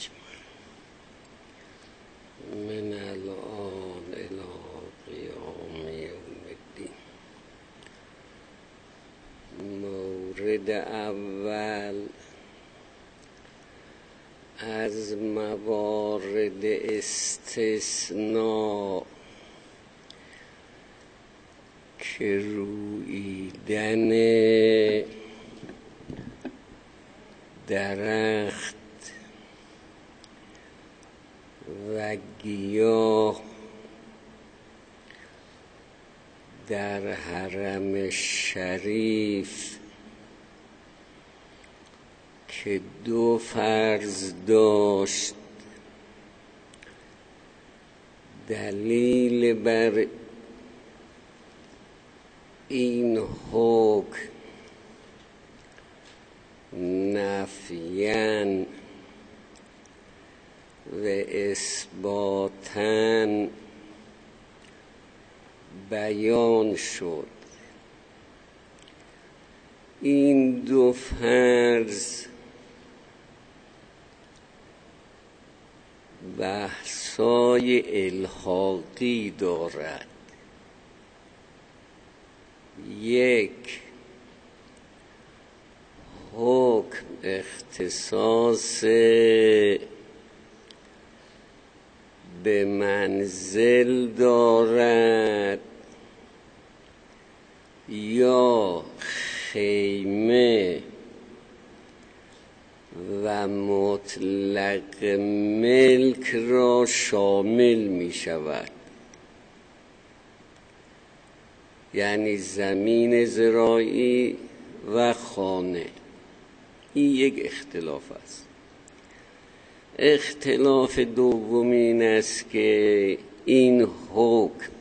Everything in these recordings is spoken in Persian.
من الان الی قیام یوم الدین. مورد اول از موارد استثناء که روییدن درخت و گیاه در حرم شریف که دو فرض داشت، دلیل بر این حکم نفیاً و اثباتاً بیان شد. این دو فرض بحثای الحاقی دارد. یک، حکم اختصاص به منزل دارد یا خیمه و مطلق ملک را شامل می شود، یعنی زمین زراعی و خانه. این یک اختلاف است. اختلاف دوم این است که این حکم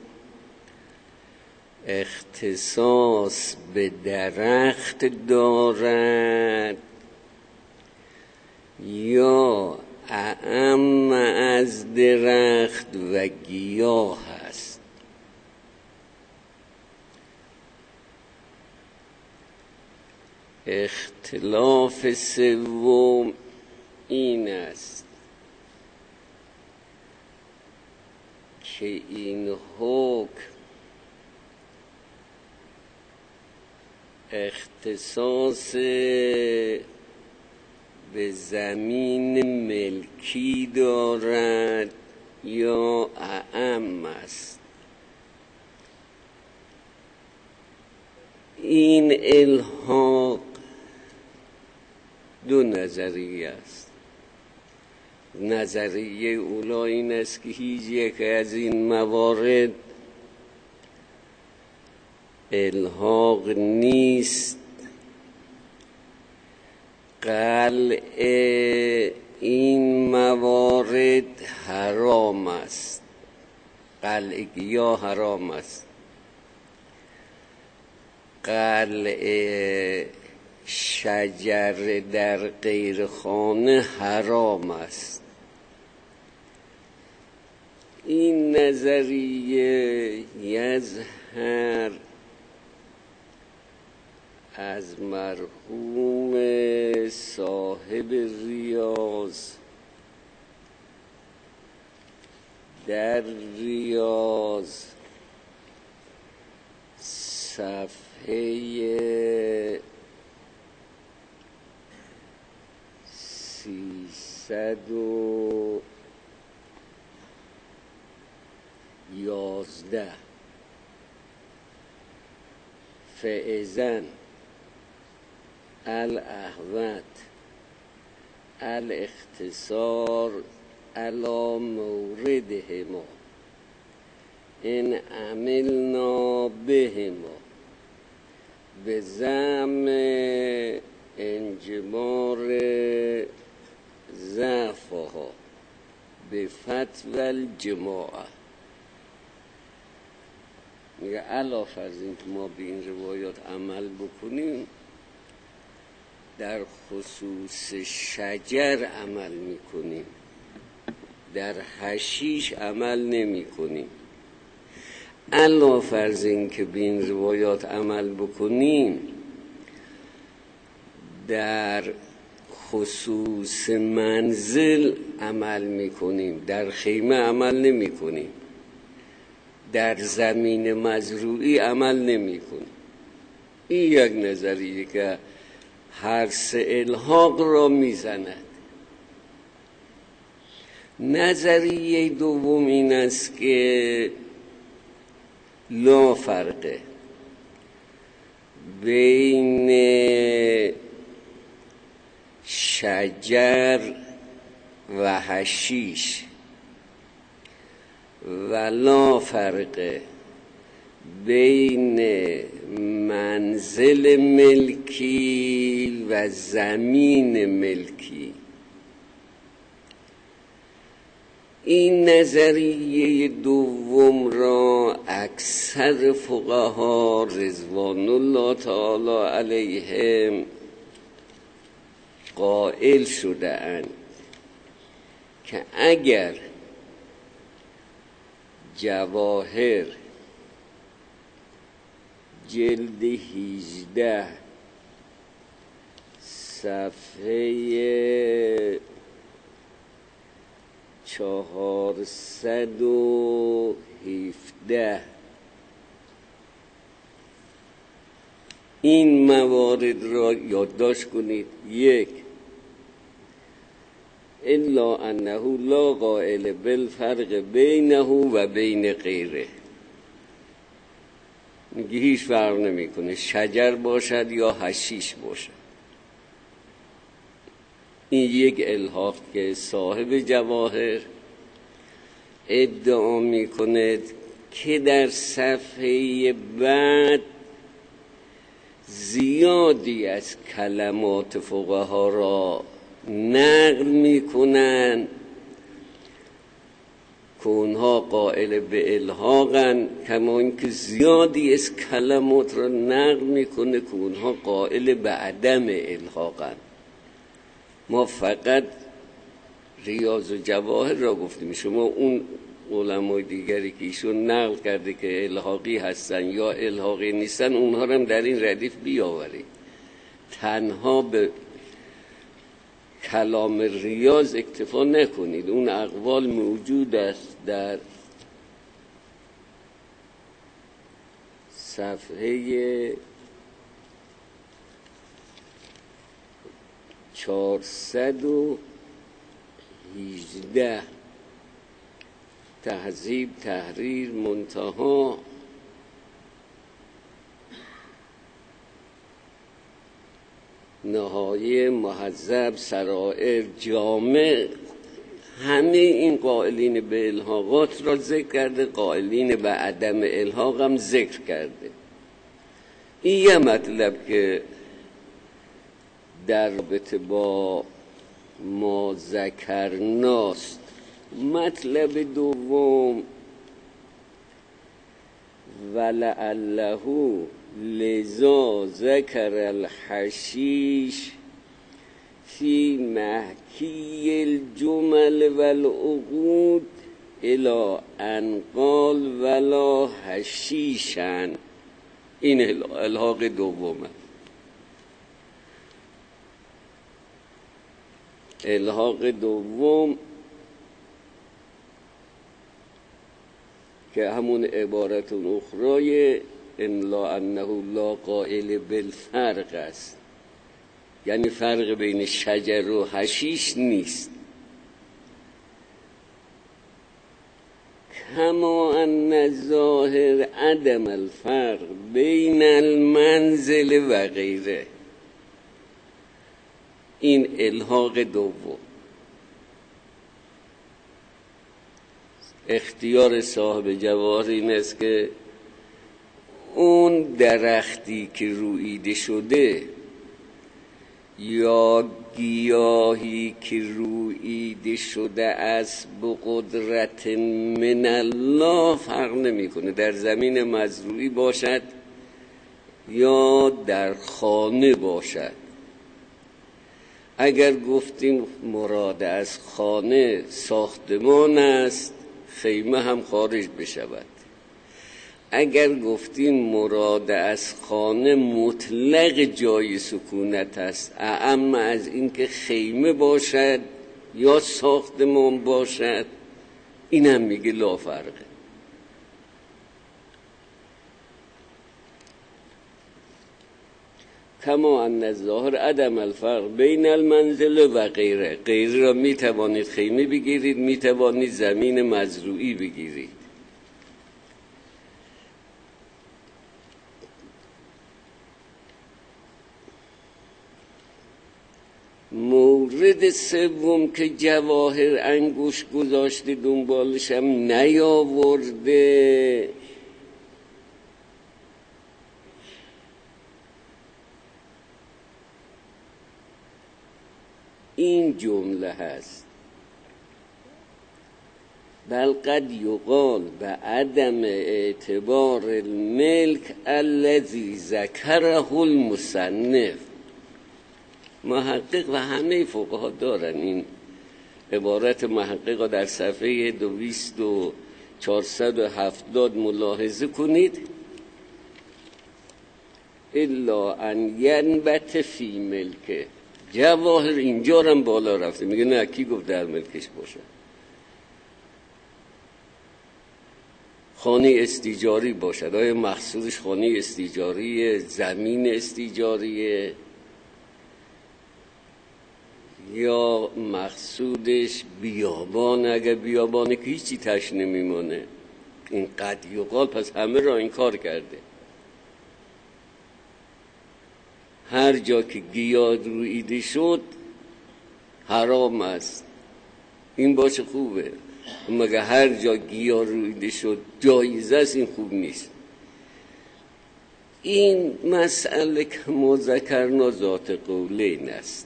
اختصاص به درخت دارد یا اعم از درخت و گیاه است. اختلاف سوم این است که این حکم اختصاص به زمین ملکی دارد یا اعم است. این الحاق دو نظریه است. نظریه اولی این است که هیچ یک از این موارد الحاق نیست. قلع این موارد حرام است. قلع گیاه حرام است. قلع شجر در غیر خانه حرام است. این نظریه یظهر از مرحوم صاحب ریاض در ریاض صفحه 311 فإذن الاحوط الاختصار علی موردهما ان عملنا بهما به زعم انجمار ضعفها به فتوی الجماعه. میگه علاوه بر این که ما به این روایات عمل بکنیم، در خصوص شجر عمل میکنیم، در حشیش عمل نمی کنیم. علاوه بر این که به این روایات عمل بکنیم، در خصوص منزل عمل میکنیم، در خیمه عمل نمی کنیم، در زمین مزروعی عمل نمی کنیم. این یک نظریه که هر سه الحاق را میزند. نظریه دوم این است که لا فرقه بین شجر و حشیش و لا فرقه بین منزل ملکی و زمین ملکی. این نظریه دوم را اکثر فقها رضوان الله تعالی علیهم قائل شده اند که اگر جواهر جلد 18 صفحه 417 این موارد را یادداشت کنید. 1 الا انه لا قائل بالفرق بینه و بین غیره، میگه هیچ فرق نمیکنه شجر باشد یا حشیش باشد. این یک الحاق که صاحب جواهر ادعا میکند که در صفحه بعد زیادی از کلمات فقها را نقل میکنند که اونها قائل به الحاقن، کما اینکه زیادی از کلمات را نقل میکنه که اونها قائل به عدم الحاقن. ما فقط ریاض و جواهر را گفتیم، شما اون علمای دیگری که ایشون نقل کرده که الحاقی هستن یا الحاقی نیستن اونها را هم در این ردیف بیاورید. تنها به کلام ریاض اکتفا نکنید، اون اقوال موجود است در صفحه 418 تهذیب تحریر منتها نهایه مهذب سرائر جامع، همه این قائلین به الحاقات را ذکر کرده، قائلین به عدم الحاق هم ذکر کرده. این یه مطلب که در رابطه با ما ذکرناست. مطلب دوم ولعله لذا ذکر الحشیش فی محکی الجمل والعقود الی ان قال ولا حشیشن. این الحاق دومه. الحاق دوم که همون عبارت اخرای ان لا انه لا قائل بالفرق است، یعنی فرق بین شجر و حشیش نیست. کما ان ظاهر عدم الفرق بین المنزل و غیره. این الحاق دوم. اختیار صاحب جواهر این است که اون درختی که روییده شده یا گیاهی که روییده شده است به قدرت من الله فرق نمیکنه، در زمین مزروعی باشد یا در خانه باشد. اگر گفتیم مراد از خانه ساختمان است، خیمه هم خارج بشود. اگر گفتیم مراد از خانه مطلق جای سکونت است، اعم از این که خیمه باشد یا ساختمان باشد، این هم میگه لا فرقه. کما ان الظاهر عدم الفرق بین المنزل و غیره. غیره را میتوانید خیمه بگیرید، میتوانید زمین مزروعی بگیرید. مورد سوم که جواهر انگوش گذاشته دنبالش هم نیاورده، این جمله هست: بل قد یقال به عدم اعتبار الملک الذی ذکره المصنف. محقق و همه فقها دارن این عبارت محقق را در صفحه 470 ملاحظه کنید: الا ان ینبت فی ملکه. جواهر اینجا هم بالا رفته، میگه نه، کی گفت در ملکش باشه؟ خانه استیجاری باشد. آیا مقصودش خانه استیجاری، زمین استیجاریه، یا مقصودش بیابان؟ اگر بیابانه که هیچی تش نمیمونه. این قد یقال، پس همه را این کار کرده. هر جا که گیاه روییده شد حرام است. این باشه خوبه، مگه هر جا گیاه روییده شد جایز است؟ این خوب نیست. این مسئله که ما ذکرنا ذات قولین است.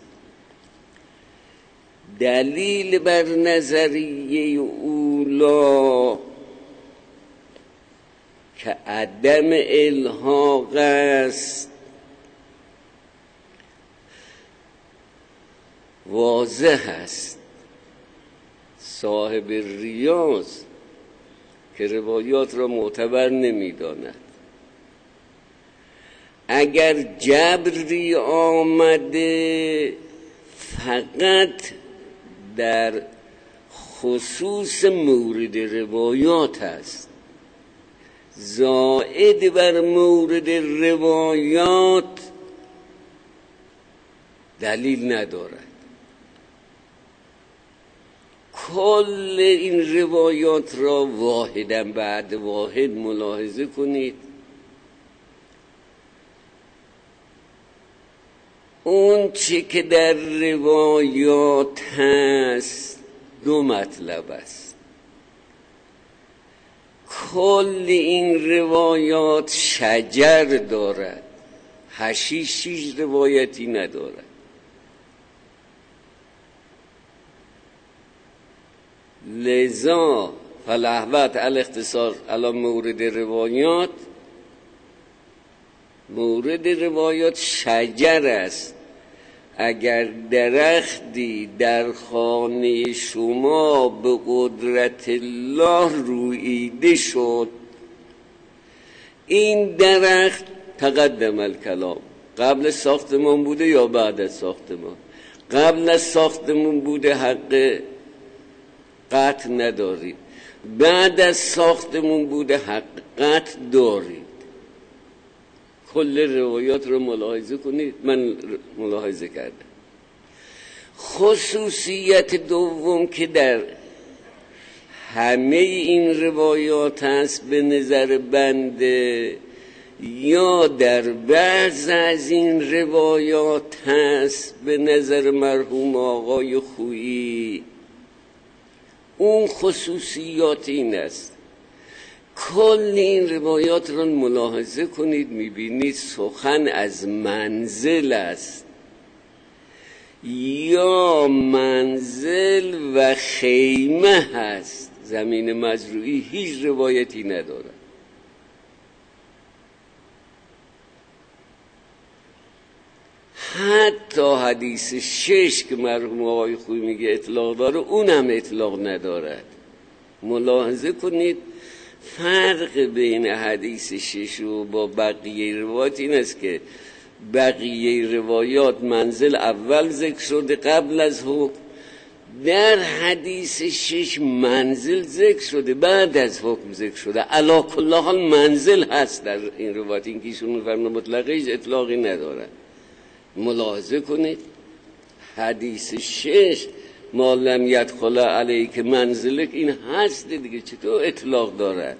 دلیل بر نظریه اولا که عدم الحاق است واضح است. صاحب ریاض که روایات را معتبر نمی داند، اگر جبری آمده فقط در خصوص مورد روایات است، زائد بر مورد روایات دلیل ندارد. کل این روایات را واحداً بعد واحد ملاحظه کنید. اون چی که در روایات هست دو مطلب است. کل این روایات شجر دارد، حشیش هیچ روایتی ندارد. لذا فلحوت الاختصار علی مورد روایات، مورد روایات شجر است. اگر درختی در خانه شما به قدرت الله روییده شد، این درخت تقدم الکلام، قبل ساختمان بوده یا بعد از ساختمان؟ قبل از ساختمان بوده، حق قطع ندارید. بعد از ساختمان بوده، حق قطع دارید. کل روایات رو ملاحظه کنید. من ملاحظه کردم. خصوصیت دوم که در همه این روایات هست به نظر بنده، یا در بعض از این روایات هست به نظر مرحوم آقای خویی، اون خصوصیات این است: کل این روایات را ملاحظه کنید، میبینید سخن از منزل است، یا منزل و خیمه هست. زمین مزروعی هیچ روایتی نداره. حتی حدیث 6 که مرحوم آقای خویی میگه اطلاق داره، اونم اطلاق ندارد. ملاحظه کنید فرق بین حدیث 6 و با بقیه روایات این است که بقیه روایات منزل اول ذکر شده قبل از حکم، در حدیث 6 منزل ذکر شده بعد از حکم ذکر شده. علی کل حال منزل هست در این روایت، این که ایشون می‌فرمایند مطلقه هیچ اطلاقی نداره. ملاحظه کنید حدیث 6 ما لم یدخل علیک منزلک این هست دیگه، چطور اطلاق دارد؟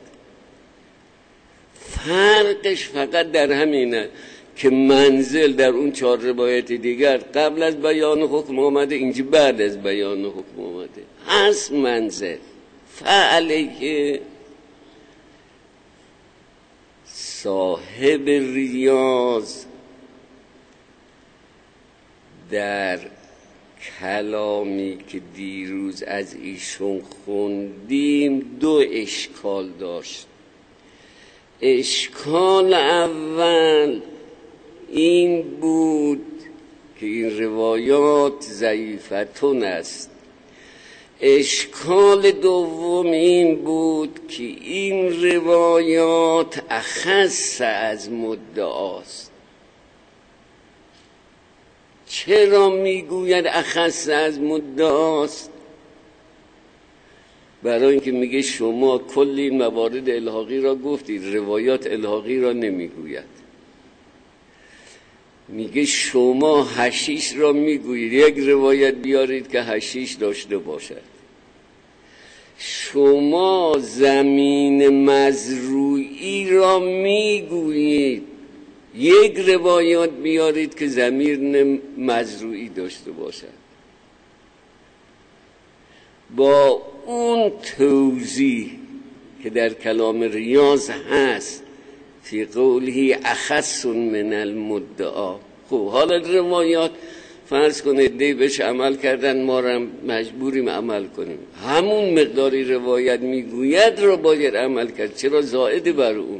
فرقش فقط در همینه که منزل در اون 4 روایت دیگر قبل از بیان حکم آمده، اینجا بعد از بیان حکم آمده. هست منزل. فعلیه صاحب ریاض در کلامی که دیروز از ایشون خوندیم 2 اشکال داشت. اشکال اول این بود که این روایات ضعیفتون است. اشکال دوم این بود که این روایات اخص از مدعاست. چرا میگوید اخص از مدعاست؟ برای اینکه میگه شما کل این موارد الحاقی را گفتید، روایات الحاقی را نمیگوید. میگه شما حشیش را میگویید، یک روایت بیارید که حشیش داشته باشد. شما زمین مزروعی را میگویید، یک روایت بیارید که زمین مزروعی داشته باشد. با اون توضیح که در کلام ریاض هست فی قوله اخص من المدعا. خب حالا روایات فرض کنید دی بهش عمل کردن، ما را مجبوریم عمل کنیم. همون مقداری روایت میگوید رو باید عمل کرد. چرا زائد بر اون؟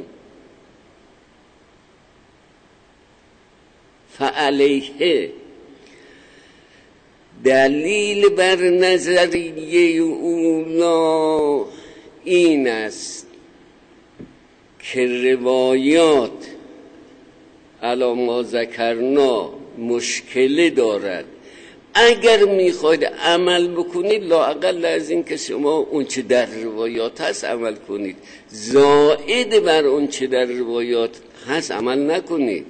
فعلیه دلیل بر نظریه اولا این است که روایات علی ما ذکرنا مشکل دارد. اگر میخواید عمل بکنید لااقل از این که شما اون چه در روایات هست عمل کنید، زائد بر اون چه در روایات هست عمل نکنید.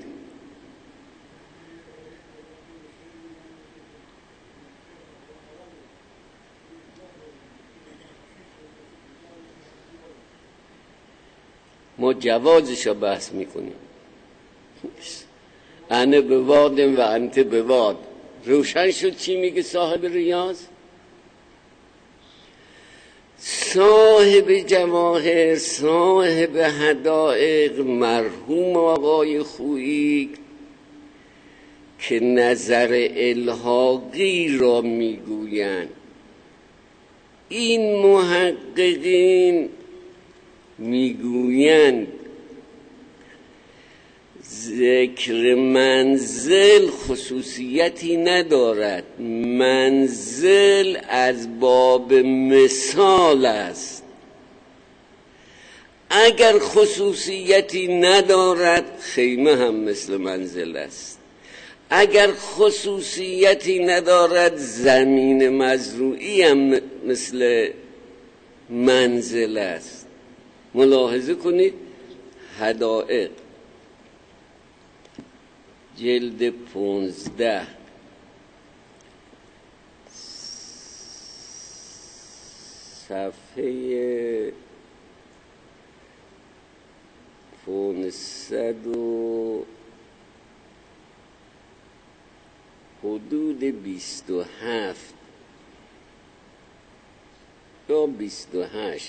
ما جوازش رو بحث میکنیم. انه به وادم و انت به واد. روشن شد چی میگه صاحب ریاض؟ صاحب جواهر، صاحب حدائق، مرحوم آقای خویی که نظر الحاقی را میگویند، این محققین میگویند ذکر منزل خصوصیتی ندارد. منزل از باب مثال است. اگر خصوصیتی ندارد خیمه هم مثل منزل است. اگر خصوصیتی ندارد زمین مزروعی هم مثل منزل است. ملاحظه کنید حدائق جلد 15 صفحه 500 و حدود 27 یا 28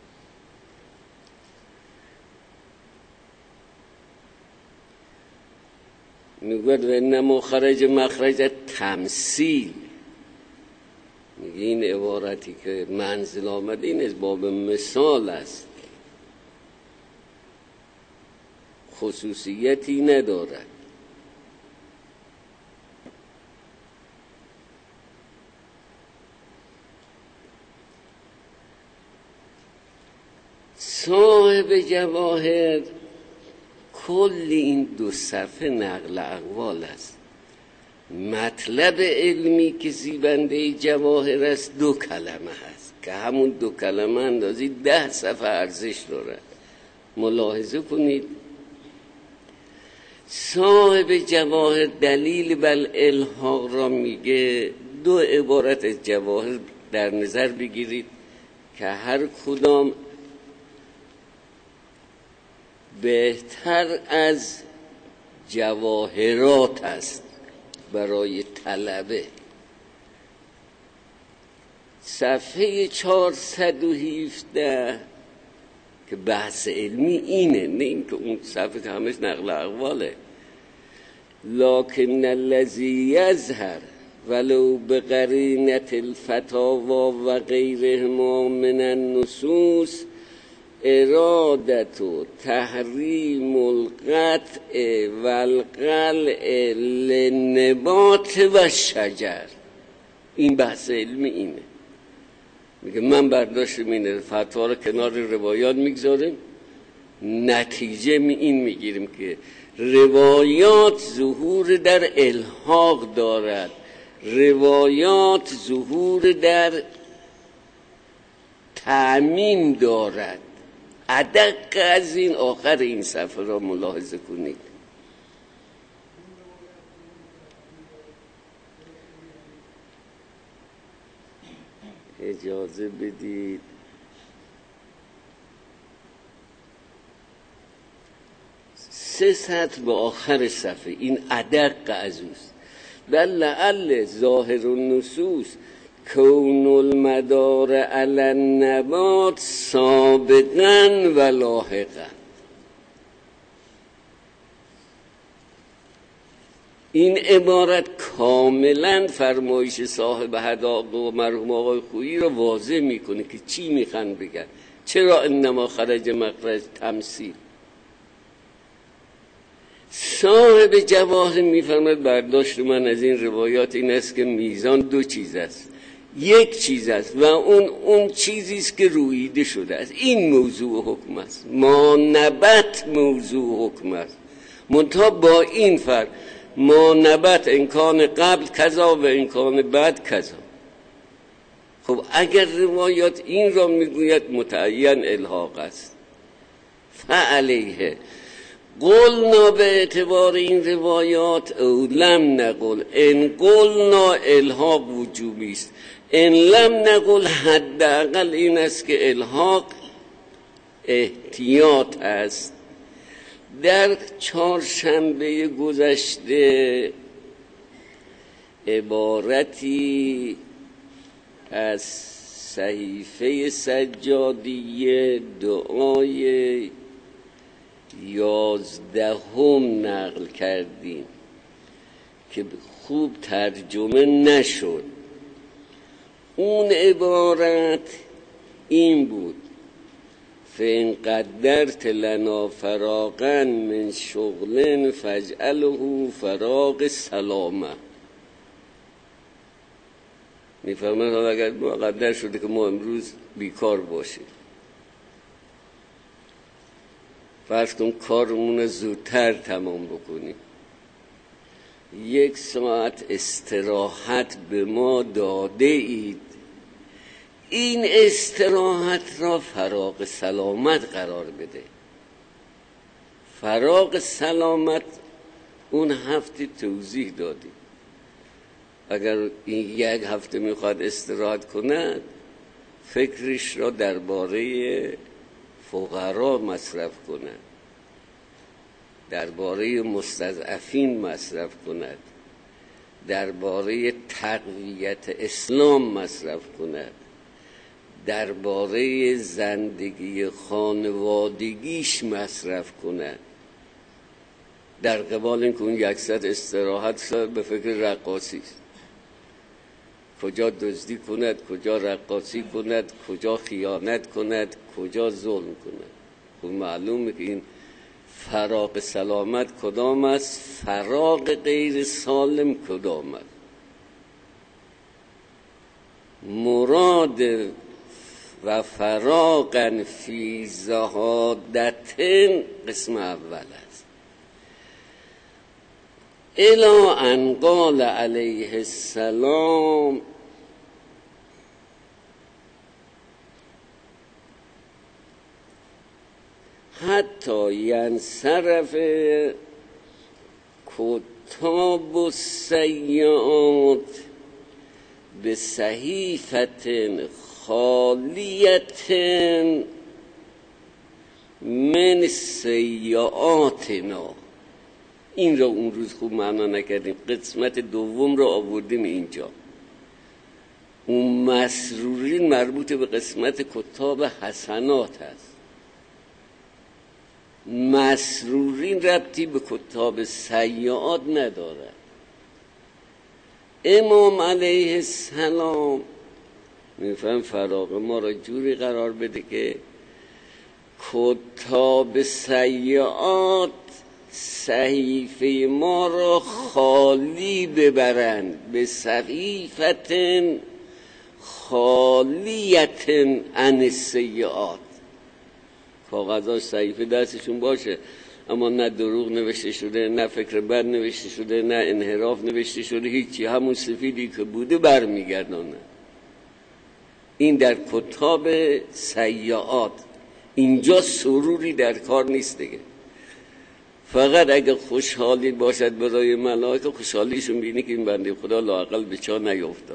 میگوید و انما خرج مخرج تمثیل. میگه این عبارتی که منزل آمده این از باب مثال است، خصوصیتی ندارد. صاحب جواهر کل این 2 صفحه نقل اقوال است. مطلب علمی که زیبنده جواهر است 2 کلمه هست که همون 2 کلمه اندازی 10 صفحه ارزش داره. ملاحظه کنید صاحب جواهر دلیل بر الحاق را میگه. 2 عبارت از جواهر در نظر بگیرید که هر کدام بهتر از جواهرات است برای طلبه. صفحه 417 که بحث علمی اینه، نه این که اون صفحه همش نقل اقواله. لکن الذی یظهر ولو بقرینة الفتاوی و غیرهما من النصوص ارادت و تحریم القطع و القلع للنبات و شجر. این بحث علمی اینه. میگه من برداشتم اینه، فتوا رو کنار روایات میگذاریم، نتیجه این میگیریم که روایات ظهور در الحاق دارد، روایات ظهور در تعمیم دارد. ادق از این آخر این صفحه را ملاحظه کنید. اجازه بدید 3 سطر به آخر صفحه این ادق از اوست. بل لعل ظاهر النصوص کون المدار علی النبات سابقا و لاحقا. این عبارت کاملا فرمایش صاحب حداقه و مرحوم آقای خویی رو واضح میکنه که چی میخوان بگن. چرا انما خرج مخرج تمثیل. صاحب جواهر میفرماید برداشت من از این روایات این است که میزان 2 چیز است. یک چیز است و اون چیزی است که رویده شده است. این موضوع حکم است. ما نبت موضوع حکم است. منتها با این فرق ما نبت امکان قبل کذا و امکان بعد کذا. خب اگر روایات این را میگوید متعین الحاق است. فعلیه قلنا به اعتبار این روایات او لم نقل ان قلنا الحاق وجوبی است. ان لم نقل حداقل این است که الحاق احتیاط است. در 4شنبه گذشته عبارتی از صحیفه سجادیه دعای 11 نقل کردیم که خوب ترجمه نشد. اون عبارت این بود: فإن قدرت لنا فراغا من شغل فاجعله فراغ سلامه. میفرماید اگر مقدر شده که ما امروز بیکار باشیم، فرض کن کارمون زودتر تمام بکنیم، 1 ساعت استراحت به ما داده اید، این استراحت را فراغ سلامت قرار بده. فراغ سلامت اون هفته توضیح دادیم. اگر این 1 هفته میخواد استراحت کند، فکرش را درباره فقرا مصرف کند، درباره مستضعفین مصرف کند، درباره تقویت اسلام مصرف کند، درباره زندگی خانوادگیش مصرف کند. در قبال این که اون 100 استراحت به فکر رقاصی است، کجا دزدی کند، کجا رقاصی کند، کجا خیانت کند، کجا ظلم کند. خب معلومه که این فراغ سلامت کدام است، فراغ غیر سالم کدام است. مراد و فراغا فی زهادت قسم اول است. الی ان قال علیه السلام حتی ینصرف کتاب السیئات به صحیفت خالیت من سیئاتنا. این را اون روز خوب معنا نکردیم، قسمت دوم را آوردیم اینجا. اون مسرورین مربوط به قسمت کتاب حسنات هست، مسرورین ربطی به کتاب سیئات ندارد. امام علیه السلام میفهم فراغ ما را جوری قرار بده که کتاب سیئات صحیفه ما را خالی ببرند به صحیفت خالیت عن السیئات. کاغذاش صحیفه دستشون باشه اما نه دروغ نوشته شده، نه فکر بد نوشته شده، نه انحراف نوشته شده، هیچی، همون سفیدی که بوده برمیگردانه. این در کتاب سیئات. اینجا سروری در کار نیست دیگه. فقط اگه خوشحالی باشد برای ملائکه، خوشحالیشون بینی که این بنده خدا لااقل به چاه نیفتاد.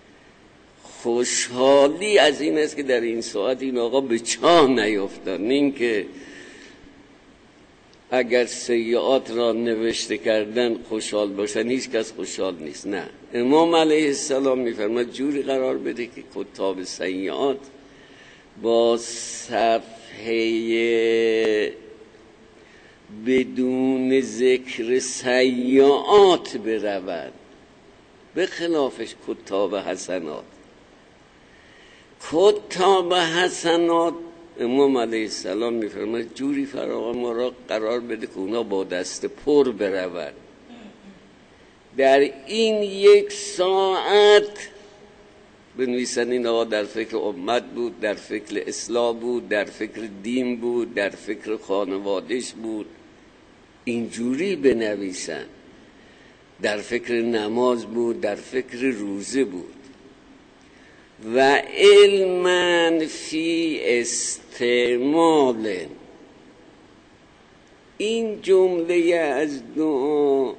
خوشحالی از این است که در این ساعت این آقا به چاه نیفتاد، نه این که اگر سیئات را نوشته کردن خوشحال باشن. هیچ کس خوشحال نیست. نه، امام علیه السلام میفرماد جوری قرار بده که کتاب سیئات با صفحه بدون ذکر سیئات برود، به خلافش کتاب حسنات. کتاب حسنات امام علیه السلام میفرماید جوری فراغ ما را قرار بده که اونا با دست پر برود. در این یک ساعت بنویسن این آقا در فکر امت بود، در فکر اصلاح بود، در فکر دین بود، در فکر خانوادش بود، اینجوری بنویسن. در فکر نماز بود، در فکر روزه بود. و علما فی استعمال. این جمله از دعا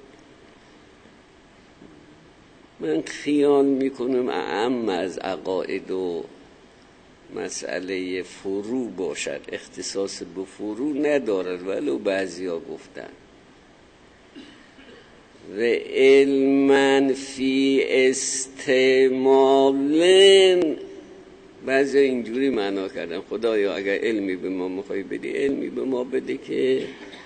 من خیال میکنم اعم از عقاید و مسئله فرو باشد، اختصاص به فرو ندارد، ولو بعضیا گفتن. و علما فی استعمال، بعضی اینجوری معنا کردن خدایا اگر علمی به ما میخوای بدی، علمی به ما بده که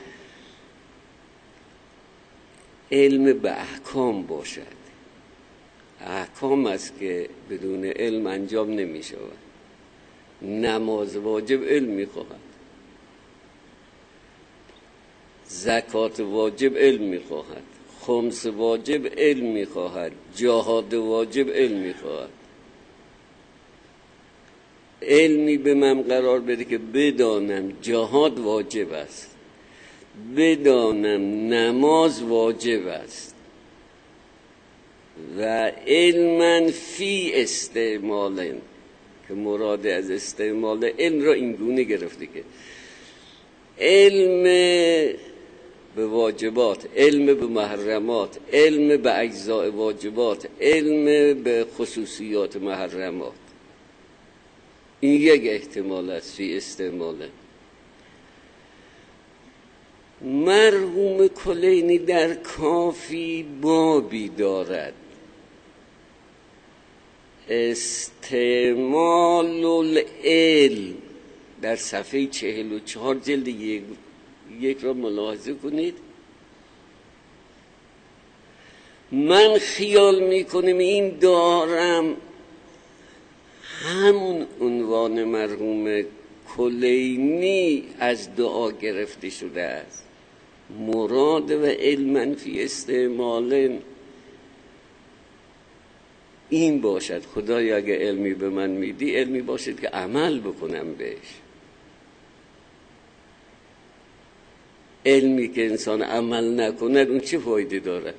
علم به احکام باشد. احکام است که بدون علم انجام نمی شود. نماز واجب علم می خواهد، زکات واجب علم می خواهد، خمس واجب علم می خواهد، جهاد واجب علم می خواهد. علمی به من قرار بده که بدانم جهاد واجب است، بدانم نماز واجب است. و علما فی استعمال، که مراد از استعمال علم را اینگونه گرفته که علم به واجبات، علم به محرمات، علم به اجزاء واجبات، علم به خصوصیات محرمات. این یک احتمال است فی استعماله. مرحوم کلینی در کافی بابی دارد، استعمال العلم، در صفحه 44 جلد یک را ملاحظه کنید. من خیال میکنم این دارم همون عنوان مرحوم کلینی از دعا گرفته شده است. مراد و علما فی استعمال، این باشد. خدایا اگه علمی به من میدی، علمی باشد که عمل بکنم بهش. علمی که انسان عمل نکند اون چه فایده دارد؟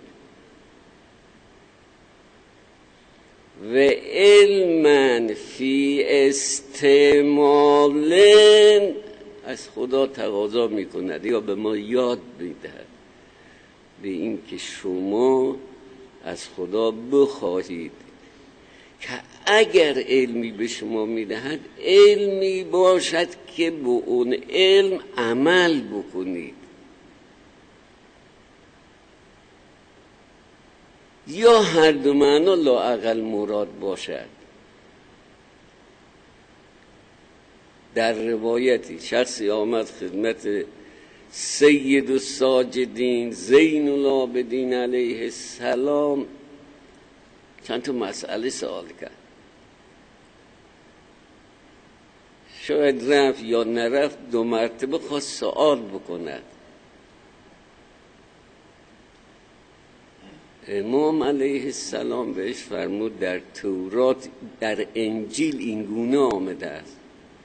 و علما فی استعمال از خدا تقاضا میکند یا به ما یاد میدهد به این که شما از خدا بخواهید که اگر علمی به شما میدهد، علمی باشد که به اون علم عمل بکنید. یا هر دو معنا لااقل مراد باشد. در روایتی شخصی آمد خدمت سید الساجدین زین العابدین علیه السلام، چند تا مسئله سوال کرد. شاید رفت یا نرفت، 2 مرتبه خواست سوال بکند. امام علیه السلام بهش فرمود در تورات، در انجیل این گونه آمده است: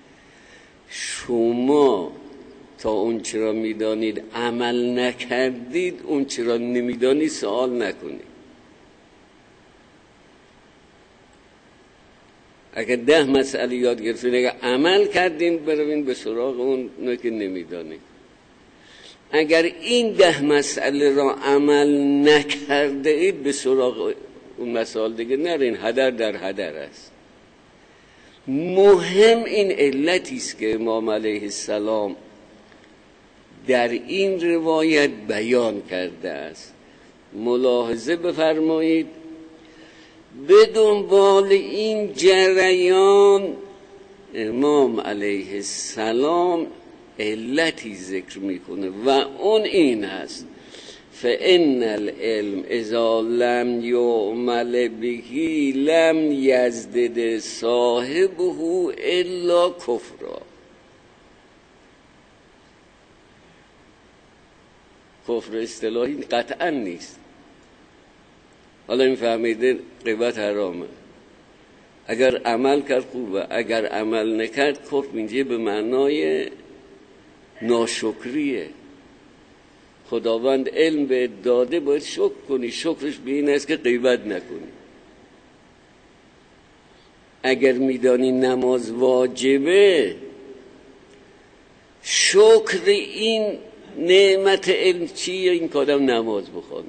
شما تا اون چرا میدانید عمل نکردید، اون چرا نمیدانید سوال نکنید. اگر 10 مسئله یاد گرفتید، اگر عمل کردین بروین به سراغ اون که نمیدانید. اگر این 10 مسئله را عمل نکرده اید، به سراغ اون مسائل دیگه نرین، هدر در هدر است. مهم این علتی است که امام علیه السلام در این روایت بیان کرده است. ملاحظه بفرمایید، به دنبال این جریان امام علیه السلام علتی ذکر میکنه و اون این هست: فإن العلم اذا لم يعمل به لم یزدد صاحبه الا کفرا. کفر اصطلاحی قطعا نیست. حالا این فهمیده غیبت حرامه. اگر عمل کرد خوبه، اگر عمل نکرد کفر اینجا به معنای ناشکریه. خداوند علم به داده، باید شکر کنی. شکرش به این است که غیبت نکنی. اگر میدانی نماز واجبه، شکر این نعمت علم چیه؟ این که آدم نماز بخونه.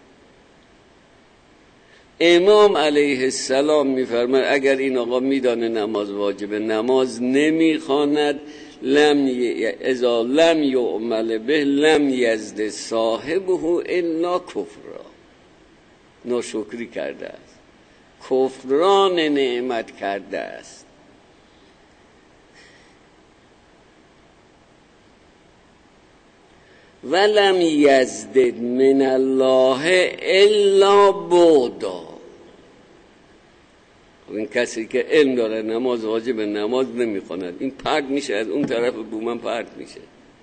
امام علیه السلام میفرماید اگر این آقا میدانه نماز واجبه، نماز نمیخواند، اذا لم یعمل به لم یزد صاحبه الا کفرا. ناشکری کرده است، کفران نعمت کرده است. ولم یزدد من الله الا بعدا. این کسی که علم داره نماز واجب، نماز نمیخواند، این پرد میشه از اون طرف بومن، پرد میشه.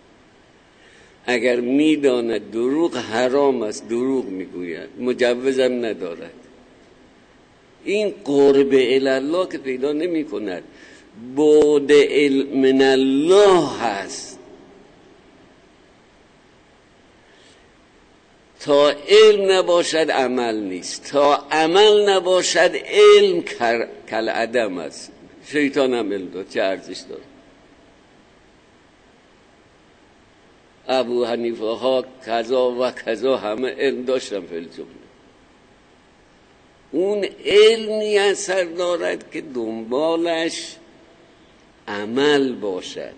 اگر میداند دروغ حرام است، دروغ میگوید، مجوزم ندارد، این قرب الله که پیدا نمی کند، بعد من الله هست. تا علم نباشد عمل نیست، تا عمل نباشد علم کل عدم است. شیطان هم علم داد، چه ارزش داد؟ ابو حنیفه ها کذا و کذا همه علم داشتن فی الجمله. اون علمی اثر دارد که دنبالش عمل باشد.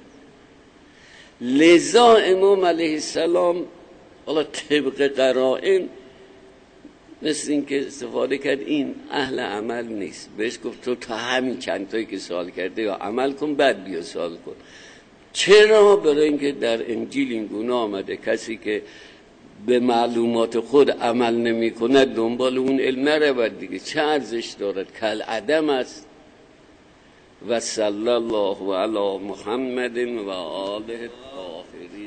لذا امام علیه السلام حالا طبق قرائن مثل این که استفاده کرد، این اهل عمل نیست، بهش گفت تو تا همین چند تایی که سوال کرده یا عمل کن بعد بیا سوال کن. چرا؟ برای اینکه در انجیل این گونه آمده کسی که به معلومات خود عمل نمی کند دنبال اون علم نرود دیگه، چه ارزش دارد؟ کل عدم است. و صلی الله علی محمد و آله الطاهرین.